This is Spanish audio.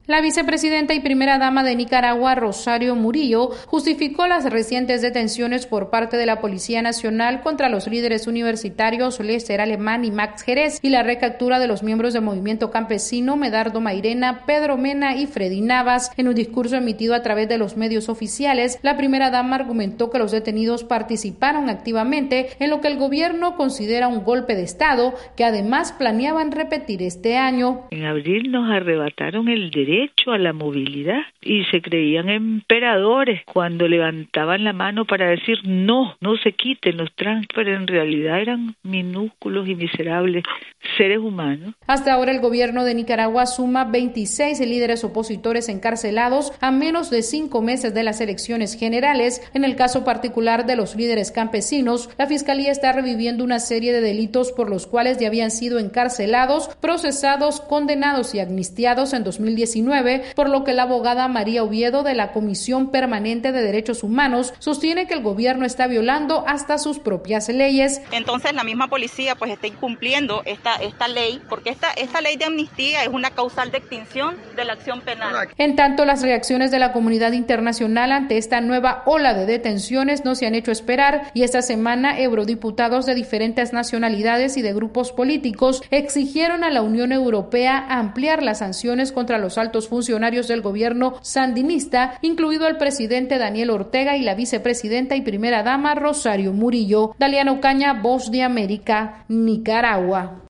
La vicepresidenta y primera dama de Nicaragua, Rosario Murillo, justificó las recientes detenciones por parte de la Policía Nacional contra los líderes universitarios Lester Alemán y Max Jerez y la recaptura de los miembros del movimiento campesino Medardo Mairena, Pedro Mena y Freddy Navas. En un discurso emitido a través de los medios oficiales, la primera dama argumentó que los detenidos participaron activamente en lo que el gobierno considera un golpe de Estado, que además planeaban repetir este año. En abril nos arrebataron el derecho a la movilidad y se creían emperadores cuando levantaban la mano para decir no se quiten los trans, pero en realidad eran minúsculos y miserables seres humanos. Hasta ahora el gobierno de Nicaragua suma 26 líderes opositores encarcelados a menos de 5 meses de las elecciones generales. En el caso particular de los líderes campesinos, la Fiscalía está reviviendo una serie de delitos por los cuales ya habían sido encarcelados, procesados, condenados y amnistiados en 2019, por lo que la abogada María Oviedo de la Comisión Permanente de Derechos Humanos sostiene que el gobierno está violando hasta sus propias leyes. Entonces la misma policía pues está incumpliendo esta ley, porque esta ley de amnistía es una causal de extinción de la acción penal. En tanto, las reacciones de la comunidad internacional ante esta nueva ola de detenciones no se han hecho esperar, y esta semana eurodiputados de diferentes nacionalidades y de grupos políticos exigieron a la Unión Europea ampliar las sanciones contra los altos funcionarios del gobierno sandinista, incluido el presidente Daniel Ortega y la vicepresidenta y primera dama Rosario Murillo. Daliana Ocaña, Voz de América, Nicaragua.